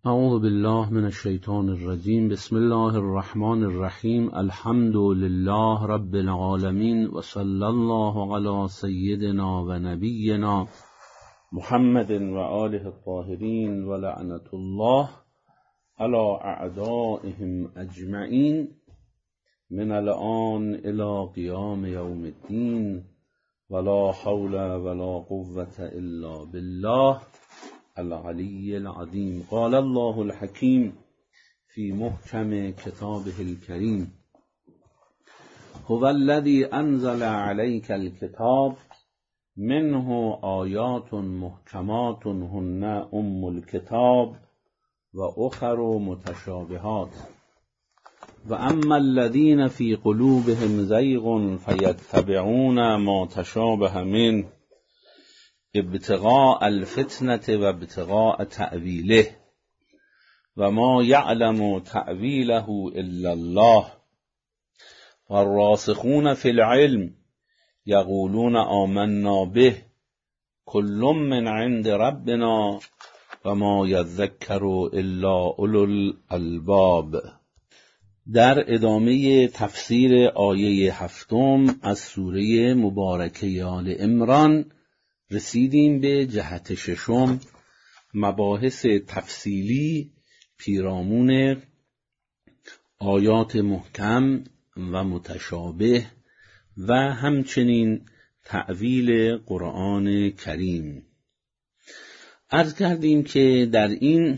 اعوذ بالله من الشیطان الرجیم. بسم الله الرحمن الرحیم. الحمد لله رب العالمین و صلی الله علی سیدنا و نبینا محمد و آله الطاهرین و لعنت الله علی اعدائهم اجمعین من الآن الی قیام یوم الدین ولا حول ولا قوة الا بالله العلی العظیم. قال الله الحکیم فی محکم کتابه الکریم هو الذی انزل علیک الکتاب منه آیات محکمات هن ام الکتاب و اخر متشابهات و اما الذین فی قلوبهم زیغ فیتبعون ما تشابه منه ابتغاء الفتنة و ابتغاء تأویله و ما یعلم تأویله الا الله والراسخون فی العلم یقولون آمنا به کل من عند ربنا و ما یذکر الا اولو الالباب. در ادامه تفسیر آیه 7 از سوره مبارکه آل عمران رسیدیم به جهت 6 مباحث تفصیلی پیرامون آیات محکم و متشابه و همچنین تأویل قرآن کریم. عرض کردیم که در این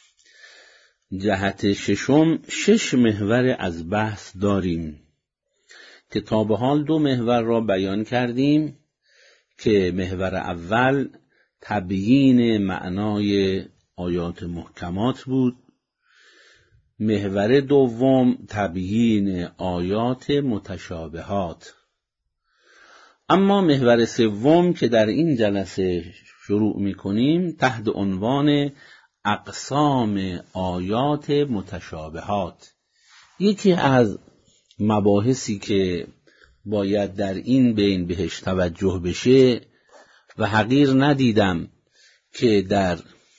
جهت 6 محور از بحث داریم که تا به حال 2 محور را بیان کردیم که محور اول تبیین معنای آیات محکمات بود، محور دوم تبیین آیات متشابهات. اما محور سوم که در این جلسه شروع می‌کنیم تحت عنوان اقسام آیات متشابهات. یکی از مباحثی که باید در این بین بهش توجه بشه و حقیر ندیدم که در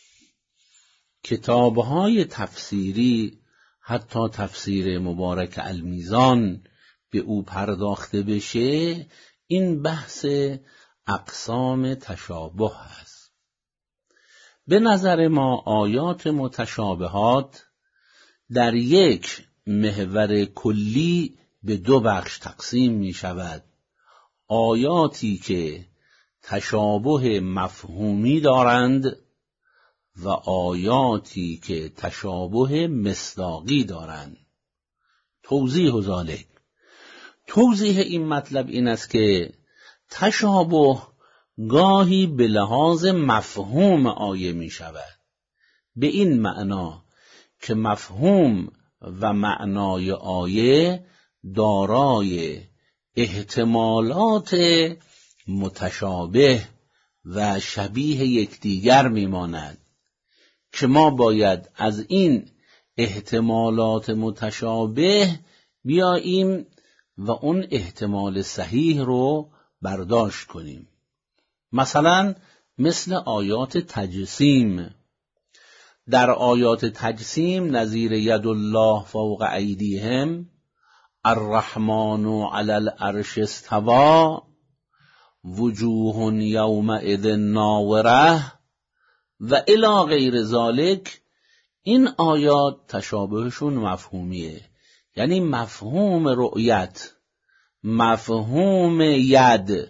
کتاب‌های تفسیری حتی تفسیر مبارک المیزان به او پرداخته بشه، این بحث اقسام تشابه است. به نظر ما آیات متشابهات در یک محور کلی به 2 بخش تقسیم می شود: آیاتی که تشابه مفهومی دارند و آیاتی که تشابه مصداقی دارند. توضیح ذالک، توضیح این مطلب این است که تشابه گاهی به لحاظ مفهوم آیه می شود، به این معنا که مفهوم و معنای آیه دارای احتمالات متشابه و شبیه یکدیگر میماند که ما باید از این احتمالات متشابه بیاییم و اون احتمال صحیح رو برداشت کنیم. مثلا مثل آیات تجسیم. در آیات تجسیم نظیر ید الله فوق ایدیهم، الرحمن علی العرش استوى، وجوه یومئذ ناظره و الی غیر ذالک، این آیات تشابهشون مفهومیه، یعنی مفهوم رؤیت، مفهوم ید،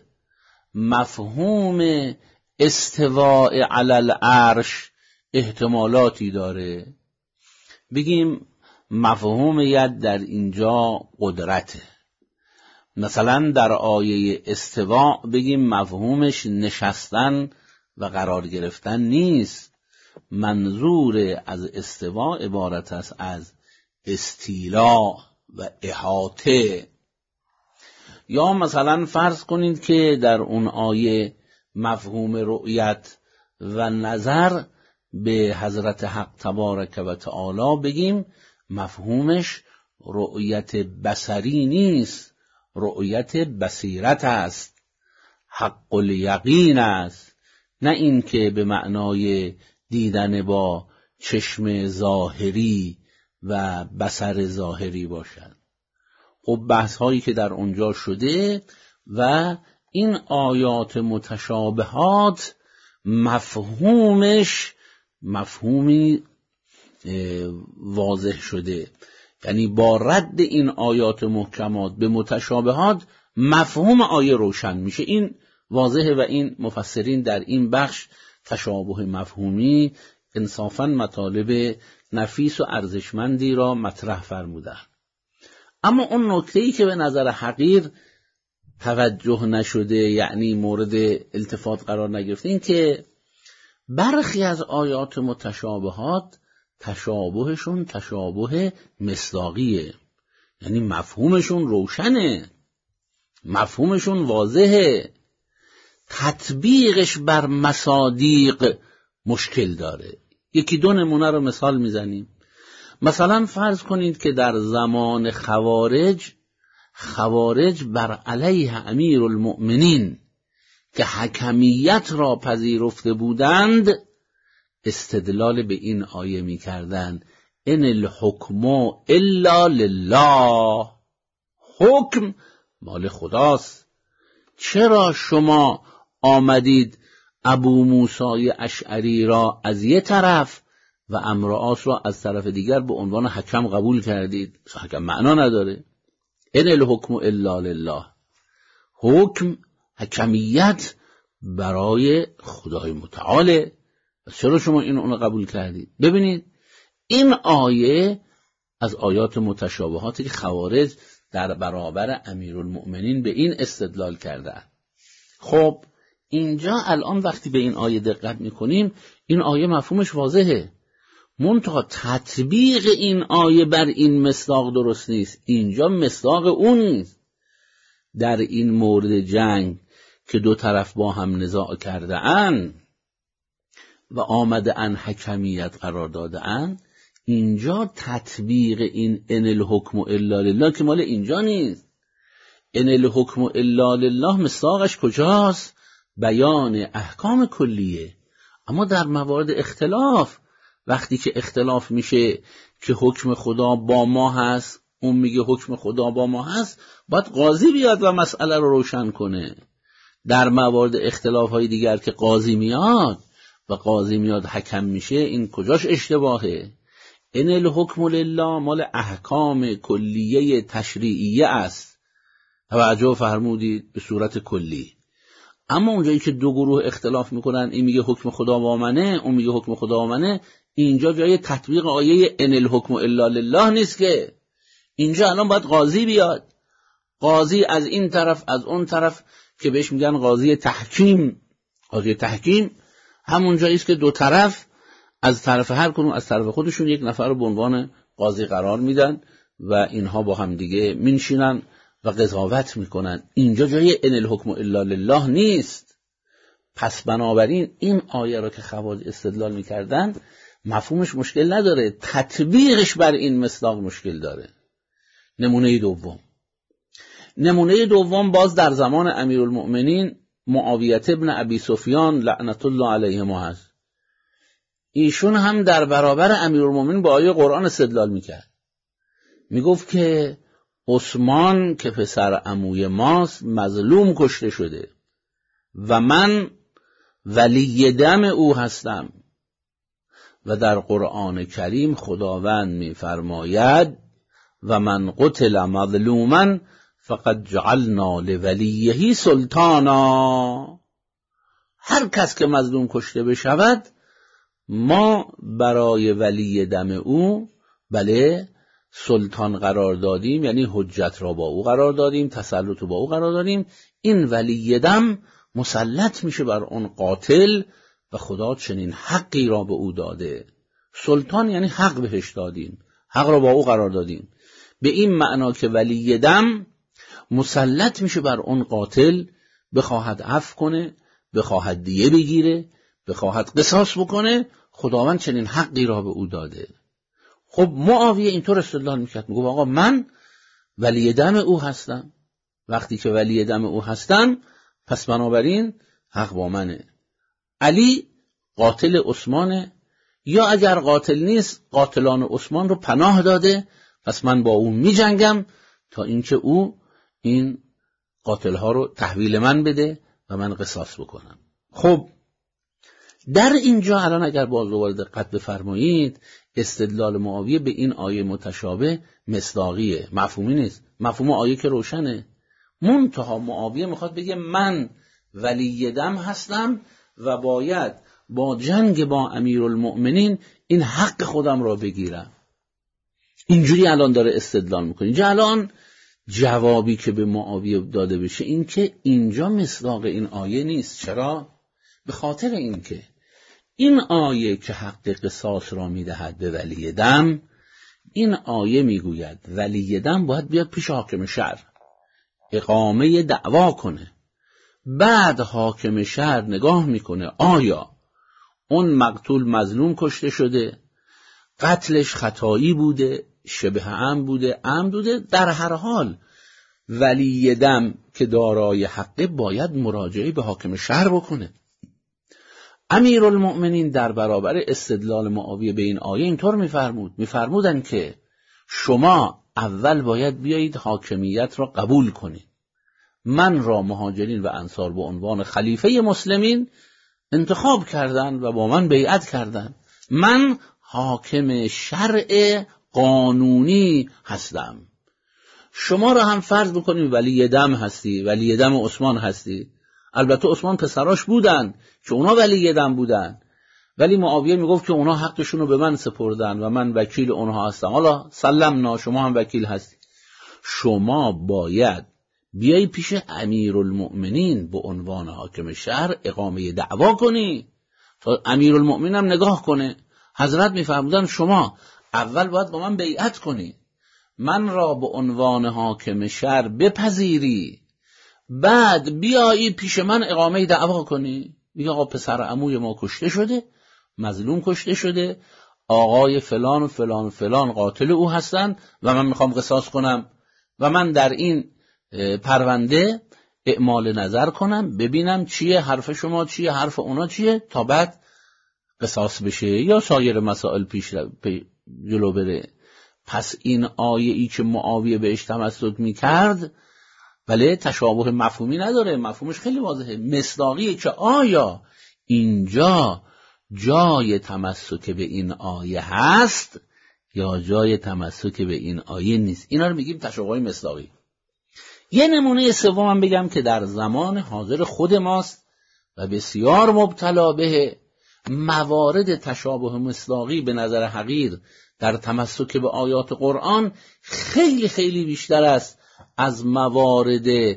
مفهوم استواء علی العرش احتمالاتی داره. بگیم مفهوم ید در اینجا قدرته. مثلا در آیه استواء بگیم مفهومش نشستن و قرار گرفتن نیست. منظور از استواء عبارت است از استیلا و احاطه. یا مثلا فرض کنید که در اون آیه مفهوم رؤیت و نظر به حضرت حق تبارک و تعالی بگیم مفهومش رؤیت بصری نیست، رؤیت بصیرت است، حق الیقین است، نه این که به معنای دیدن با چشم ظاهری و بصر ظاهری باشد. خب بحث هایی که در اونجا شده و این آیات متشابهات مفهومی واضح شده، یعنی با رد این آیات محکمات به متشابهات مفهوم آیه روشن میشه. این واضحه و این مفسرین در این بخش تشابه مفهومی انصافاً مطالب نفیس و ارزشمندی را مطرح فرمودن. اما اون نکته‌ای که به نظر حقیر توجه نشده، یعنی مورد التفات قرار نگرفته، این که برخی از آیات متشابهات تشابهشون تشابه مصداقیه، یعنی مفهومشون روشنه، مفهومشون واضحه، تطبیقش بر مصادیق مشکل داره. یکی دو نمونه رو مثال میزنیم. مثلا فرض کنید که در زمان خوارج بر علیه امیر المؤمنین که حکمیت را پذیرفته بودند استدلال به این آیه می کردن ان الحکم الا لله، حکم مال خداست. چرا شما آمدید ابو موسی اشعری را از یه طرف و عمرو عاص را از طرف دیگر به عنوان حکم قبول کردید؟ حکم معنا نداره. ان الحکم الا لله، حکم حکمیت برای خدای متعاله، چرا شما این اون قبول کردید؟ ببینید این آیه از آیات متشابهاتی که خوارج در برابر امیرالمؤمنین به این استدلال کردن. خب اینجا الان وقتی به این آیه دقت میکنیم، این آیه مفهومش واضحه، منتها تطبیق این آیه بر این مصداق درست نیست. اینجا مصداق اون نیست. در این مورد جنگ که دو طرف با هم نزاع کرده اند و آمده ان حکمیت قرار داده اند، اینجا تطبیق این ان الحکم الا لله که مال اینجا نیست. ان الحکم الا لله مصداقش کجاست؟ بیان احکام کلیه. اما در موارد اختلاف، وقتی که اختلاف میشه که حکم خدا با ما هست، اون میگه حکم خدا با ما هست، باید قاضی بیاد و مسئله رو روشن کنه. در موارد اختلاف های دیگر که قاضی میاد حکم میشه، این کجاش اشتباهه؟ ان الحکم لله مال احکام کلیه تشریعیه است، توجه فرمودید، به صورت کلی. اما اونجایی که دو گروه اختلاف میکنن، این میگه حکم خدا با منه، اون میگه حکم خدا با منه، اینجا جای تطبیق آیه ان الحکم الا لله نیست که. اینجا الان باید قاضی بیاد، قاضی از این طرف از اون طرف که بهش میگن قاضی تحکیم. قاضی تحکیم همون جایی است که دو طرف از طرف هر کدوم از طرف خودشون یک نفر رو به عنوان قاضی قرار میدن و اینها با هم دیگه مینشینن و قضاوت میکنن. اینجا جای ان الحکم الا لله نیست. پس بنابراین این آیه را که خوارج استدلال میکردن مفهومش مشکل نداره، تطبیقش بر این مصداق مشکل داره. نمونه دوم باز در زمان امیرالمؤمنین معاویه ابن ابی سفیان لعنت الله علیهما هست. ایشون هم در برابر امیرالمؤمنین با آیه قرآن استدلال میکرد، میگفت که عثمان که پسر عموی ماست مظلوم کشته شده و من ولی دم او هستم و در قرآن کریم خداوند میفرماید و من قتل مظلوما فقد جعلنا لولیه سلطانا. هر کس که مظلوم کشته بشود ما برای ولی دم او سلطان قرار دادیم، یعنی حجت را با او قرار دادیم، تسلط با او قرار دادیم. این ولی دم مسلط میشه بر اون قاتل و خدا چنین حقی را به او داده. سلطان یعنی حق بهش دادیم، حق را با او قرار دادیم، به این معنا که ولی دم مسلط میشه بر اون قاتل، بخواهد عفو کنه، بخواهد دیه بگیره، بخواهد قصاص بکنه، خداوند چنین حقی را به او داده. خب معاویه اینطور استدلال میکرد، میگه آقا من ولی دم او هستم، وقتی که ولی دم او هستم پس بنابراین حق با منه. علی قاتل عثمانه، یا اگر قاتل نیست قاتلان عثمان رو پناه داده، پس من با اون می جنگم تا اینکه او این قاتلها رو تحویل من بده و من قصاص بکنم. خب در اینجا الان اگر باز دوباره دقت بفرمایید، استدلال معاویه به این آیه متشابه مصداقیه، مفهومی نیست. مفهوم آیه که روشنه، منتها معاویه میخواد بگه من ولی دم هستم و باید با جنگ با امیرالمؤمنین این حق خودم را بگیرم. اینجوری الان داره استدلال میکنه. اینجا الان جوابی که به معاویه داده بشه این که اینجا مصداق این آیه نیست. چرا؟ به خاطر اینکه این آیه که حق قصاص را میدهد به ولی دم، این آیه میگوید ولی دم باید بیاد پیش حاکم شهر اقامه دعوا کنه. بعد حاکم شهر نگاه میکنه آیا اون مقتول مظلوم کشته شده، قتلش خطایی بوده، شبه عمد بوده، عمد بوده، در هر حال ولی دم که دارای حقه باید مراجعه به حاکم شهر بکنه. امیرالمؤمنین در برابر استدلال معاویه به این آیه اینطور میفرمودن که شما اول باید بیایید حاکمیت را قبول کنید. من را مهاجرین و انصار به عنوان خلیفه مسلمین انتخاب کردن و با من بیعت کردن. من حاکم شرع قانونی هستم. شما را هم فرض بکنیم ولی دم هستی، ولی دم عثمان هستی. البته عثمان پسراش بودن که اونا ولی دم بودن، ولی معاویه میگفت که اونا حقشون رو به من سپردن و من وکیل اونها هستم. حالا سلمنا، شما هم وکیل هستی. شما باید بیایی پیش امیرالمؤمنین به عنوان حاکم شهر اقامه دعوا کنی تا امیرالمؤمنین هم نگاه کنه. حضرت میفرمودن شما اول باید با من بیعت کنی، من را به عنوان حاکم شهر بپذیری، بعد بیایی پیش من اقامه دعوا کنی. میگه آقا پسر عموی ما کشته شده، مظلوم کشته شده، آقای فلان و فلان و فلان قاتل او هستن و من میخوام قصاص کنم و من در این پرونده اعمال نظر کنم، ببینم چیه حرف شما، چیه حرف اونا، چیه، تا بعد قصاص بشه یا سایر مسائل پیش جلو بره. پس این آیه ای که معاویه بهش تمسک میکرد ولی تشابه مفهومی نداره، مفهومش خیلی واضحه، مصداقیه که آیا اینجا جای تمسک به این آیه هست یا جای تمسک به این آیه نیست. اینا رو میگیم تشابه مصداقی. یه نمونه سومم بگم که در زمان حاضر خود ماست و بسیار مبتلا به موارد تشابه مصداقی به نظر حقیر در تمسک به آیات قرآن خیلی خیلی بیشتر است از موارد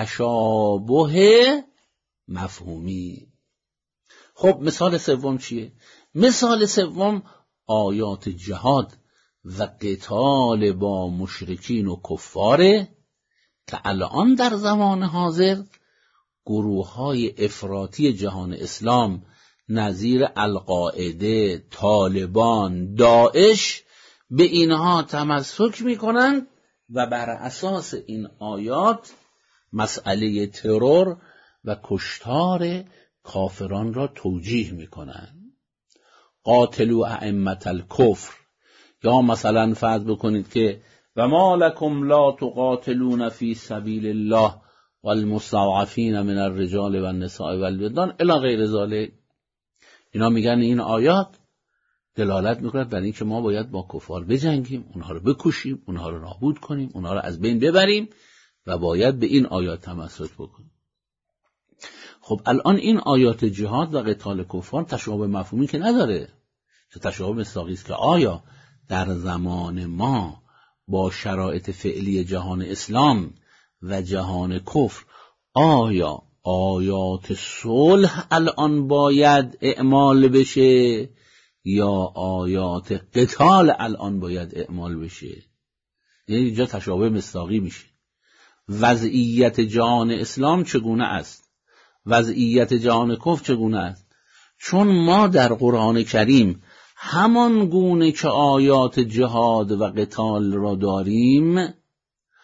تشابه مفهومی. خب مثال سوم چیه؟ مثال سوم آیات جهاد و قتال با مشرکین و کفاره که الان در زمان حاضر گروه‌های افراطی جهان اسلام نظیر القاعده، طالبان، داعش به اینها تمسک میکنند و بر اساس این آیات مسئله ترور و کشتار کافران را توجیه میکنند. قاتلوا ائمة الکفر، یا مثلا فرض بکنید که و ما لکم لا تقاتلون فی سبیل الله والمستضعفین من الرجال والنساء والولدان الی غیر ذلک. اینا میگن این آیات دلالت میکنه بر این که ما باید با کفار بجنگیم، اونها رو بکشیم، اونها رو نابود کنیم، اونها رو از بین ببریم و باید به این آیات تمسک بکنیم. خب الان این آیات جهاد و قتال کفار تشابه مفهومی که نداره، که تشابه مصداقی است که آیا در زمان ما با شرایط فعلی جهان اسلام و جهان کفر آیا آیات صلح الان باید اعمال بشه یا آیات قتال الان باید اعمال بشه؟ یعنی اینجا تشابه مصداقی میشه. وضعیت جهان اسلام چگونه است؟ وضعیت جهان کفر چگونه است؟ چون ما در قرآن کریم همان گونه که آیات جهاد و قتال را داریم،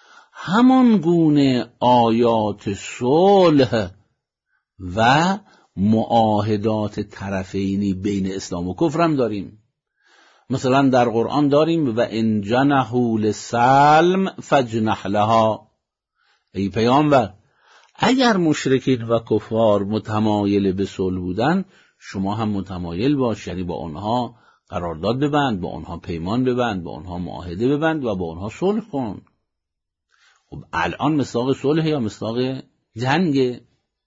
همان گونه آیات صلح و معاهدات طرفینی بین اسلام و کفر هم داریم. مثلا در قرآن داریم و ان جنحوا للسلم فاجنح لها. ای پیامبر اگر مشرکین و کفار متمایل به صلح بودن شما هم متمایل باش، یعنی با اونها قرارداد ببند، با اونها پیمان ببند، با اونها معاهده ببند و با اونها صلح کن. خب الان مصداق صلح یا مصداق جنگ؟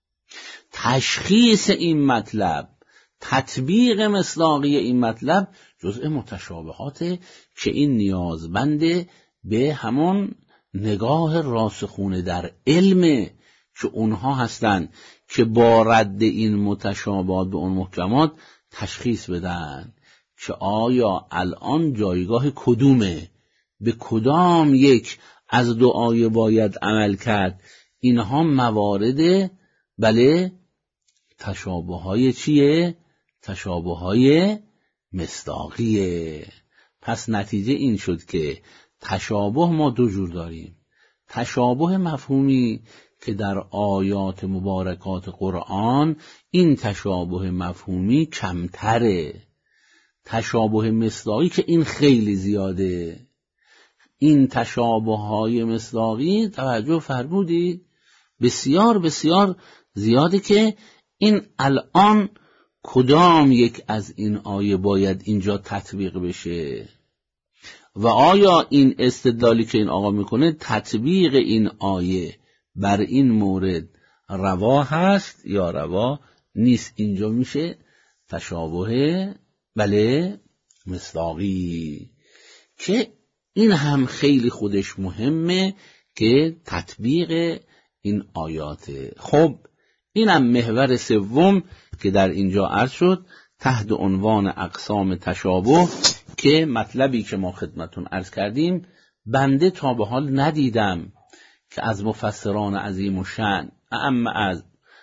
تشخیص این مطلب، تطبیق مصداقی این مطلب جزء متشابهاته که این نیازمنده به همون نگاه راسخونه در علم که اونها هستن که با رد این متشابهات به اون محکمات تشخیص بدن که آیا الان جایگاه کدومه، به کدام یک از دو آیه باید عمل کرد. اینها موارد بله تشابه‌های چیه؟ تشابه‌های مصداقیه. پس نتیجه این شد که تشابه ما دو جور داریم. تشابه مفهومی که در آیات مبارکات قرآن این تشابه مفهومی کمتره، تشابه مصداقی که این خیلی زیاده. این تشابه‌های مصداقی توجه فرمودید بسیار بسیار زیاده که این الان کدام یک از این آیه باید اینجا تطبیق بشه و آیا این استدلالی که این آقا میکنه تطبیق این آیه بر این مورد روا هست یا روا نیست. اینجا میشه تشابه بله مصداقی که این هم خیلی خودش مهمه که تطبیق این آیاته. خب اینم محور سوم که در اینجا عرض شد تحت عنوان اقسام تشابه، که مطلبی که ما خدمتون عرض کردیم بنده تا به حال ندیدم که از مفسران عظیم الشأن اما از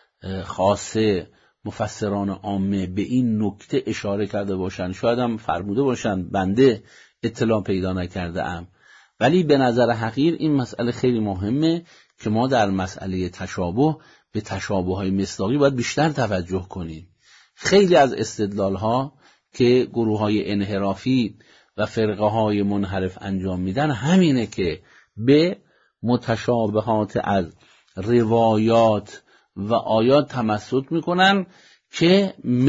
خاصه مفسران عامه به این نکته اشاره کرده باشن، شاید هم فرموده باشن، بنده اطلاع پیدا نکرده ام. ولی به نظر حقیر این مسئله خیلی مهمه که ما در مسئله تشابه به تشابه‌های مصداقی باید بیشتر توجه کنیم. خیلی از استدلال‌ها که گروه‌های انحرافی و فرقه‌های منحرف انجام میدن همینه که به متشابهات از روایات و آیات تمسک میکنن که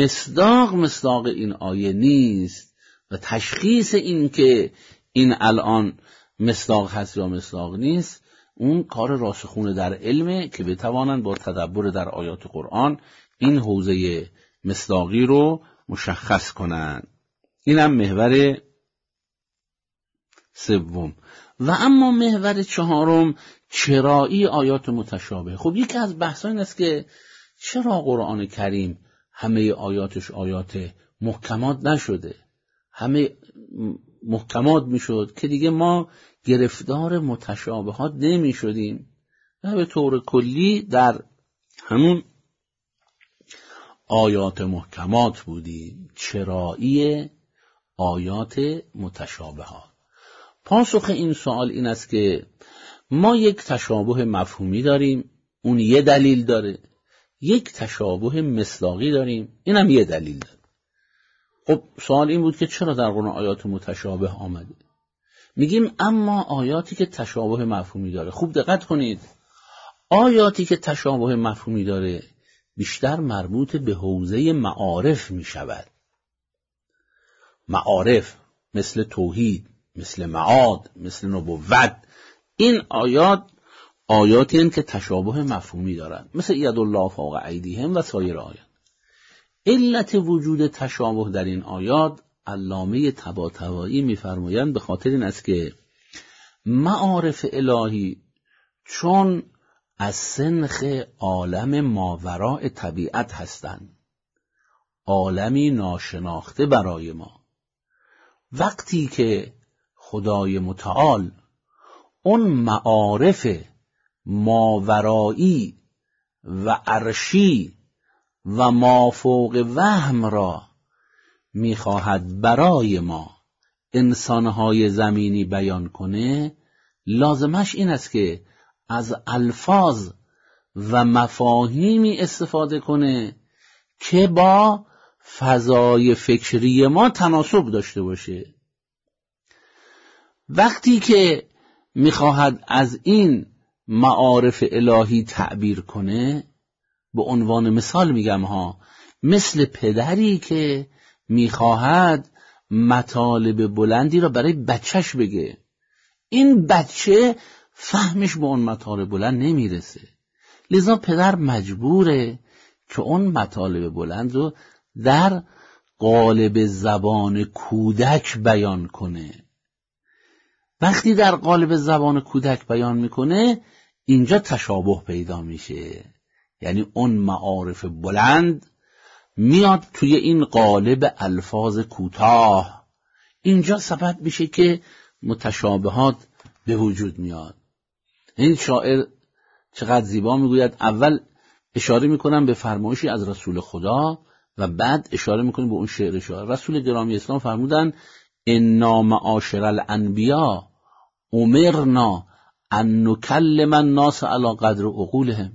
مصداق این آیه نیست و تشخیص این که این الان مصداق هست یا مصداق نیست اون کار راسخونه در علمه که بتوانند با تدبر در آیات قرآن این حوزه مصداقی رو مشخص کنند. اینم محور سوم. و اما محور چهارم چرایی آیات متشابه. خب یکی از بحث‌ها این است که چرا قرآن کریم همه آیاتش آیات محکمات نشده؟ همه محکمات میشد که دیگه ما گرفتار متشابهات نمی شدیم و به طور کلی در همون آیات محکمات بودیم. چرایی آیات متشابهات؟ پاسخ این سوال این است که ما یک تشابه مفهومی داریم، اون یه دلیل داره. یک تشابه مصداقی داریم، اینم یه دلیل داره. خب سوال این بود که چرا در قرآن آیات متشابه آمده؟ میگیم اما آیاتی که تشابه مفهومی داره، خوب دقت کنید، آیاتی که تشابه مفهومی داره بیشتر مربوط به حوزه معارف میشود. معارف مثل توحید، مثل معاد، مثل نبوت، این آیاتی هستند که تشابه مفهومی دارند، مثل ید الله فوق ایدیهم و سایر آیات. علت وجود تشابه در این آیات علامه طباطبایی می‌فرمایند به خاطر این است که معارف الهی چون از سنخ عالم ماوراء طبیعت هستند، عالمی ناشناخته برای ما، وقتی که خدای متعال اون معارف ماورایی و عرشی و مافوق وهم را میخواهد برای ما انسانهای زمینی بیان کنه، لازمش این است که از الفاظ و مفاهیمی استفاده کنه که با فضای فکری ما تناسب داشته باشه. وقتی که میخواهد از این معارف الهی تعبیر کنه، به عنوان مثال میگم ها، مثل پدری که میخواهد مطالب بلندی را برای بچهش بگه، این بچه فهمش به اون مطالب بلند نمیرسه، لذا پدر مجبوره که اون مطالب بلند رو در قالب زبان کودک بیان کنه. وقتی در قالب زبان کودک بیان میکنه، اینجا تشابه پیدا میشه، یعنی اون معارف بلند میاد توی این قالب الفاظ کوتاه، اینجا سبب میشه که متشابهات به وجود میاد. این شاعر چقدر زیبا میگوید، اول اشاره میکنم به فرمایشی از رسول خدا و بعد اشاره میکنیم به اون شعر شاعر. رسول گرامی اسلام فرمودن انا معاشر الانبیا امرنا ان نکلم الناس علی قدر عقولهم.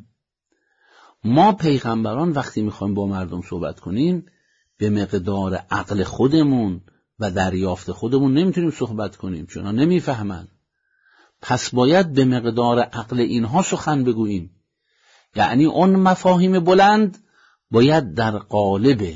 ما پیغمبران وقتی میخوایم با مردم صحبت کنیم به مقدار عقل خودمون و دریافت خودمون نمیتونیم صحبت کنیم، چون اینا نمیفهمن. پس باید به مقدار عقل اینها سخن بگوییم، یعنی اون مفاهیم بلند باید در قالب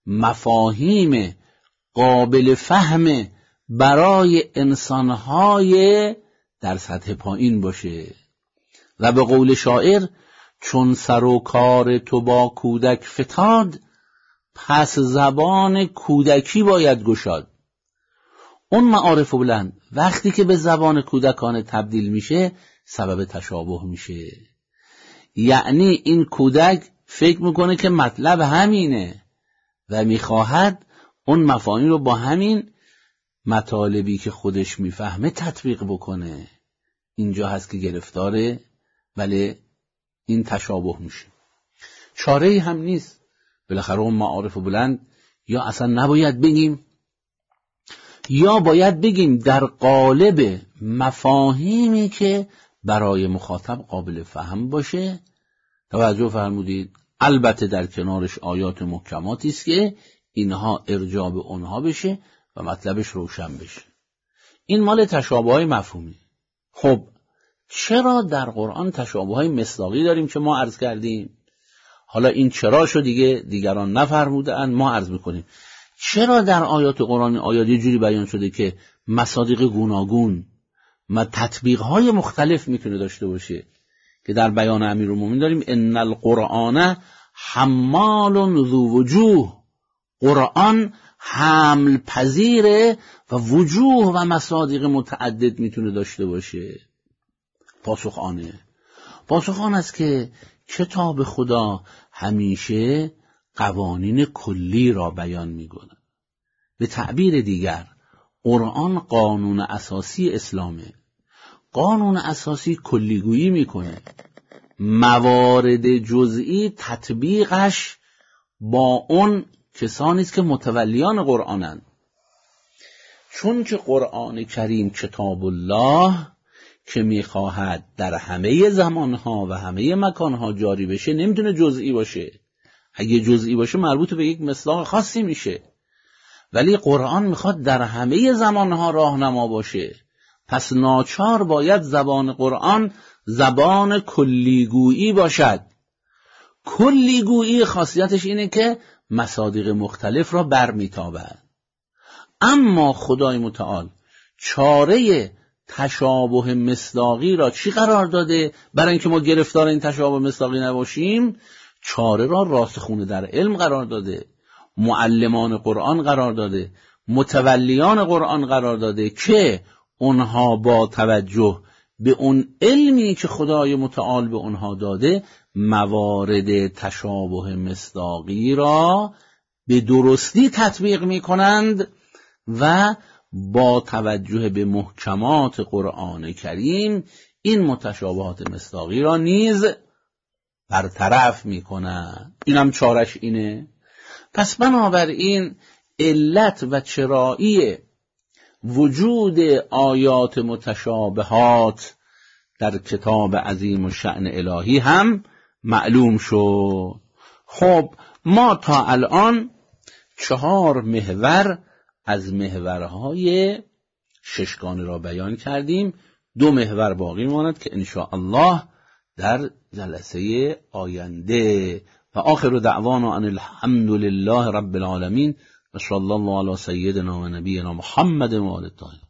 مفاهیم قابل فهم برای انسانهای در سطح پایین باشه. و به قول شاعر چون سر و کار تو با کودک فتاد، پس زبان کودکی باید گشاد. اون معارف بلند وقتی که به زبان کودکانه تبدیل میشه سبب تشابه میشه، یعنی این کودک فکر میکنه که مطلب همینه و میخواهد اون مفاهیم رو با همین مطالبی که خودش میفهمه تطبیق بکنه. اینجا هست که گرفتاره، ولی این تشابه میشه. چاره‌ای هم نیست، بالاخره اون معارف بلند یا اصلا نباید بگیم یا باید بگیم در قالب مفاهیمی که برای مخاطب قابل فهم باشه. توجه فرمودید؟ البته در کنارش آیات محکماتی است که اینها ارجاع به اونها بشه و مطلبش روشن بشه. این مال تشابه‌های مفهومی. خب چرا در قرآن تشابه‌های مصداقی داریم که ما عرض کردیم؟ حالا این چراشو دیگران نفرمودن، ما عرض میکنیم. چرا در آیات قرآن آیات یه جوری بیان شده که مصادیق گوناگون و تطبیق‌های مختلف میتونه داشته باشه، که در بیان امیرالمومنین داریم ان القرآن حمال ذو وجوه، قرآن حمل پذیره و وجوه و مصادیق متعدد میتونه داشته باشه. پاسخ آن است که کتاب خدا همیشه قوانین کلی را بیان می‌کند. به تعبیر دیگر قرآن قانون اساسی اسلامه. قانون اساسی کلیگویی میکنه، موارد جزئی تطبیقش با اون کسانی است که متولیان قرآنند. چون که قرآن کریم کتاب الله که میخواهد در همه زمانها و همه مکانها جاری بشه نمیتونه جزئی باشه. اگه جزئی باشه مربوط به یک مصداق خاصی میشه، ولی قرآن میخواد در همه زمانها راهنما باشه. پس ناچار باید زبان قرآن زبان کلیگویی باشد. کلیگویی خاصیتش اینه که مصادیق مختلف را برمیتابد. اما خدای متعال چاره تشابه مصداقی را چی قرار داده؟ برای اینکه ما گرفتار این تشابه مصداقی نباشیم، چاره را راسخون در علم قرار داده، معلمان قرآن قرار داده، متولیان قرآن قرار داده که اونها با توجه به اون علمی که خدای متعال به اونها داده موارد تشابه مصداقی را به درستی تطبیق می کنند و با توجه به محکمات قرآن کریم این متشابهات مصداقی را نیز برطرف می کنند. اینم چارش اینه. پس بنابراین علت و چرایی وجود آیات متشابهات در کتاب عظیم الشأن الهی هم معلوم شد. خب ما تا الان 4 محور از محورهای ششگانه را بیان کردیم. 2 محور باقی ماند که انشاءالله در جلسه آینده. و آخر دعوانا ان الحمد لله رب العالمین و صلی الله علی سیدنا و نبینا محمد و آله الطاهرین.